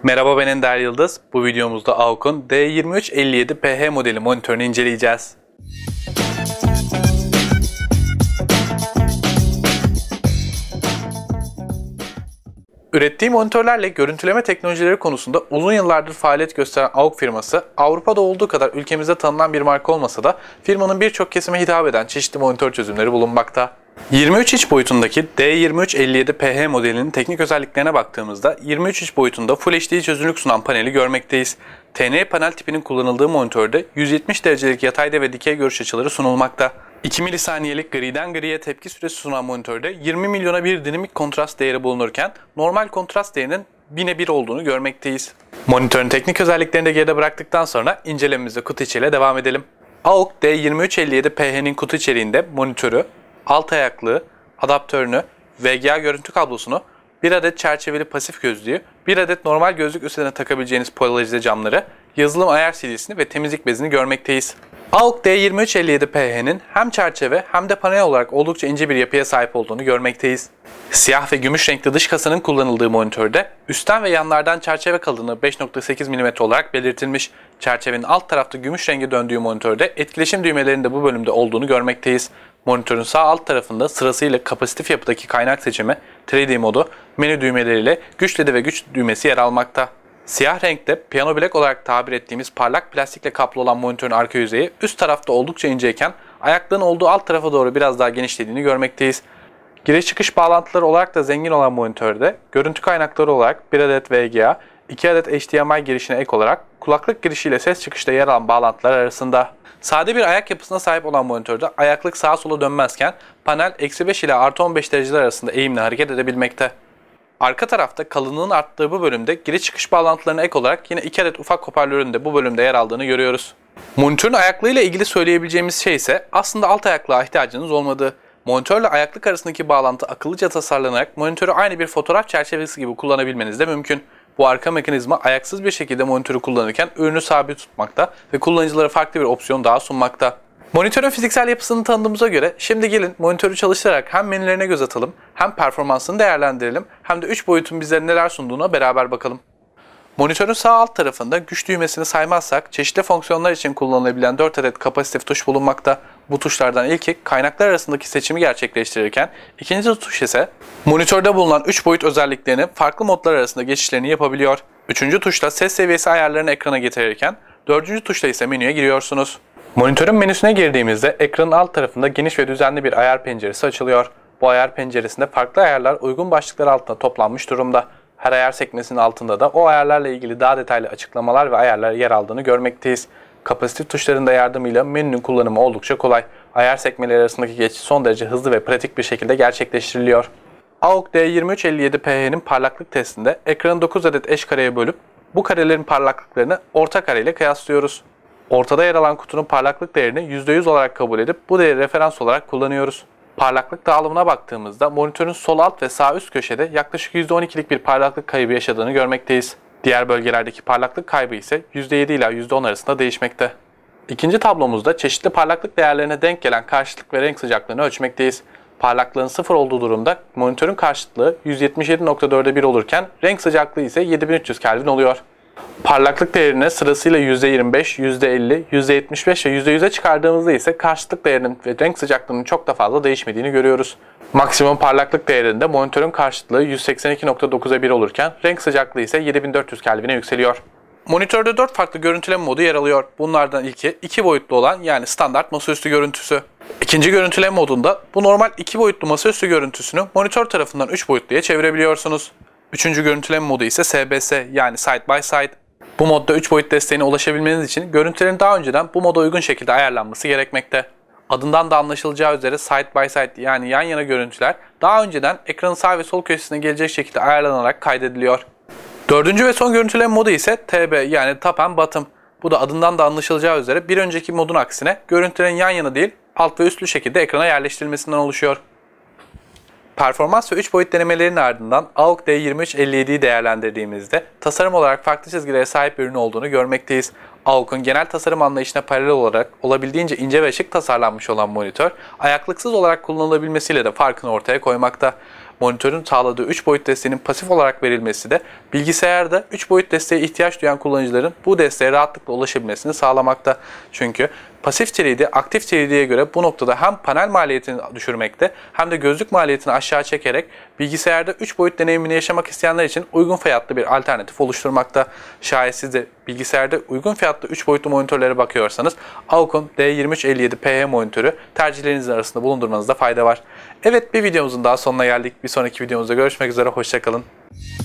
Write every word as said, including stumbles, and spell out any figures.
Merhaba, ben Ender Yıldız. Bu videomuzda AUK'un D yirmi üç elli yedi P H modeli monitörünü inceleyeceğiz. Ürettiği monitörlerle görüntüleme teknolojileri konusunda uzun yıllardır faaliyet gösteren AUK firması, Avrupa'da olduğu kadar ülkemizde tanınan bir marka olmasa da firmanın birçok kesime hitap eden çeşitli monitör çözümleri bulunmakta. yirmi üç inç boyutundaki D yirmi üç elli yedi P H modelinin teknik özelliklerine baktığımızda yirmi üç inç boyutunda Full H D çözünürlük sunan paneli görmekteyiz. T N panel tipinin kullanıldığı monitörde yüz yetmiş derecelik yatayda ve dikey görüş açıları sunulmakta. iki milisaniyelik griden griye tepki süresi sunan monitörde yirmi milyona bir dinamik kontrast değeri bulunurken normal kontrast değerinin bine bir olduğunu görmekteyiz. Monitörün teknik özelliklerini de geride bıraktıktan sonra incelememize kutu içeriğiyle devam edelim. AUK D yirmi üç elli yedi P H'nin kutu içeriğinde monitörü, alt ayaklığı, adaptörünü, V G A görüntü kablosunu, bir adet çerçeveli pasif gözlüğü, bir adet normal gözlük üstüne takabileceğiniz polarize camları, yazılım ayar C D'sini ve temizlik bezini görmekteyiz. AUK D yirmi üç elli yedi P H'nin hem çerçeve hem de panel olarak oldukça ince bir yapıya sahip olduğunu görmekteyiz. Siyah ve gümüş renkli dış kasanın kullanıldığı monitörde üstten ve yanlardan çerçeve kalınlığı beş nokta sekiz milimetre olarak belirtilmiş. Çerçevenin alt tarafta gümüş rengi döndüğü monitörde etkileşim düğmelerinin de bu bölümde olduğunu görmekteyiz. Monitörün sağ alt tarafında sırasıyla kapasitif yapıdaki kaynak seçimi, üç D modu, menü düğmeleriyle güç L E D ve güç düğmesi yer almakta. Siyah renkte Piano Black olarak tabir ettiğimiz parlak plastikle kaplı olan monitörün arka yüzeyi üst tarafta oldukça inceyken ayaklığın olduğu alt tarafa doğru biraz daha genişlediğini görmekteyiz. Giriş çıkış bağlantıları olarak da zengin olan monitörde görüntü kaynakları olarak bir adet V G A, iki adet H D M I girişine ek olarak kulaklık girişiyle ses çıkışta yer alan bağlantılar arasında. Sade bir ayak yapısına sahip olan monitörde ayaklık sağa sola dönmezken panel eksi beş ile artı on beş dereceler arasında eğimli hareket edebilmekte. Arka tarafta kalınlığın arttığı bu bölümde giriş çıkış bağlantılarına ek olarak yine iki adet ufak hoparlörün de bu bölümde yer aldığını görüyoruz. Monitörün ayaklığıyla ilgili söyleyebileceğimiz şey ise aslında alt ayaklığa ihtiyacınız olmadığı. Monitörle ayaklık arasındaki bağlantı akıllıca tasarlanarak monitörü aynı bir fotoğraf çerçevesi gibi kullanabilmeniz de mümkün. Bu arka mekanizma ayaksız bir şekilde monitörü kullanırken ürünü sabit tutmakta ve kullanıcılara farklı bir opsiyon daha sunmakta. Monitörün fiziksel yapısını tanıdığımıza göre şimdi gelin monitörü çalıştırarak hem menülerine göz atalım, hem performansını değerlendirelim, hem de üç boyutun bizlere neler sunduğuna beraber bakalım. Monitörün sağ alt tarafında güç düğmesini saymazsak çeşitli fonksiyonlar için kullanılabilen dört adet kapasitif tuş bulunmakta. Bu tuşlardan ilki kaynaklar arasındaki seçimi gerçekleştirirken ikinci tuş ise monitörde bulunan üç boyut özelliklerini farklı modlar arasında geçişlerini yapabiliyor. Üçüncü tuşla ses seviyesi ayarlarını ekrana getirirken dördüncü tuşla ise menüye giriyorsunuz. Monitörün menüsüne girdiğimizde ekranın alt tarafında geniş ve düzenli bir ayar penceresi açılıyor. Bu ayar penceresinde farklı ayarlar uygun başlıklar altında toplanmış durumda. Her ayar sekmesinin altında da o ayarlarla ilgili daha detaylı açıklamalar ve ayarlar yer aldığını görmekteyiz. Kapasitif tuşların da yardımıyla menünün kullanımı oldukça kolay. Ayar sekmeleri arasındaki geçiş son derece hızlı ve pratik bir şekilde gerçekleştiriliyor. AUK D yirmi üç elli yedi P H'nin parlaklık testinde ekranı dokuz adet eş kareye bölüp bu karelerin parlaklıklarını orta kare ile kıyaslıyoruz. Ortada yer alan kutunun parlaklık değerini yüzde yüz olarak kabul edip bu değeri referans olarak kullanıyoruz. Parlaklık dağılımına baktığımızda monitörün sol alt ve sağ üst köşede yaklaşık yüzde on ikilik bir parlaklık kaybı yaşadığını görmekteyiz. Diğer bölgelerdeki parlaklık kaybı ise yüzde yedi ila yüzde on arasında değişmekte. İkinci tablomuzda çeşitli parlaklık değerlerine denk gelen karşıtlık ve renk sıcaklığını ölçmekteyiz. Parlaklığın sıfır olduğu durumda monitörün karşıtlığı yüz yetmiş yedi nokta dörde bir olurken renk sıcaklığı ise yedi bin üç yüz Kelvin oluyor. Parlaklık değerine sırasıyla yüzde yirmi beş, yüzde elli, yüzde yetmiş beş ve yüzde yüze çıkardığımızda ise karşıtlık değerinin ve renk sıcaklığının çok da fazla değişmediğini görüyoruz. Maksimum parlaklık değerinde monitörün karşıtlığı yüz seksen iki nokta dokuza bir olurken renk sıcaklığı ise yedi bin dört yüz Kelvin'e yükseliyor. Monitörde dört farklı görüntüleme modu yer alıyor. Bunlardan ilki iki boyutlu olan yani standart masaüstü görüntüsü. İkinci görüntüleme modunda bu normal iki boyutlu masaüstü görüntüsünü monitör tarafından üç boyutluya çevirebiliyorsunuz. Üçüncü görüntüleme modu ise S B S yani Side by Side. Bu modda üç boyut desteğine ulaşabilmeniz için görüntülerin daha önceden bu moda uygun şekilde ayarlanması gerekmekte. Adından da anlaşılacağı üzere Side by Side yani yan yana görüntüler daha önceden ekranın sağ ve sol köşesine gelecek şekilde ayarlanarak kaydediliyor. Dördüncü ve son görüntüleme modu ise T B yani Top and Bottom. Bu da adından da anlaşılacağı üzere bir önceki modun aksine görüntülerin yan yana değil alt ve üstlü şekilde ekrana yerleştirilmesinden oluşuyor. Performans ve üç boyut denemelerinin ardından AUK D yirmi üç elli yedi'yi değerlendirdiğimizde tasarım olarak farklı çizgilere sahip bir ürün olduğunu görmekteyiz. AUK'un genel tasarım anlayışına paralel olarak olabildiğince ince ve şık tasarlanmış olan monitör, ayaklıksız olarak kullanılabilmesiyle de farkını ortaya koymakta. monitörün sağladığı üç boyut desteğinin pasif olarak verilmesi de bilgisayarda üç boyut desteğe ihtiyaç duyan kullanıcıların bu desteğe rahatlıkla ulaşabilmesini sağlamakta. Çünkü pasif üç D aktif üç D'ye göre bu noktada hem panel maliyetini düşürmekte hem de gözlük maliyetini aşağı çekerek bilgisayarda üç boyut deneyimini yaşamak isteyenler için uygun fiyatlı bir alternatif oluşturmakta. Şayet siz de bilgisayarda uygun fiyatlı üç boyutlu monitörlere bakıyorsanız A U K'un D yirmi üç elli yedi P H monitörü tercihlerinizin arasında bulundurmanızda fayda var. Evet, bir videomuzun daha sonuna geldik. Bir sonraki videomuzda görüşmek üzere, hoşça kalın.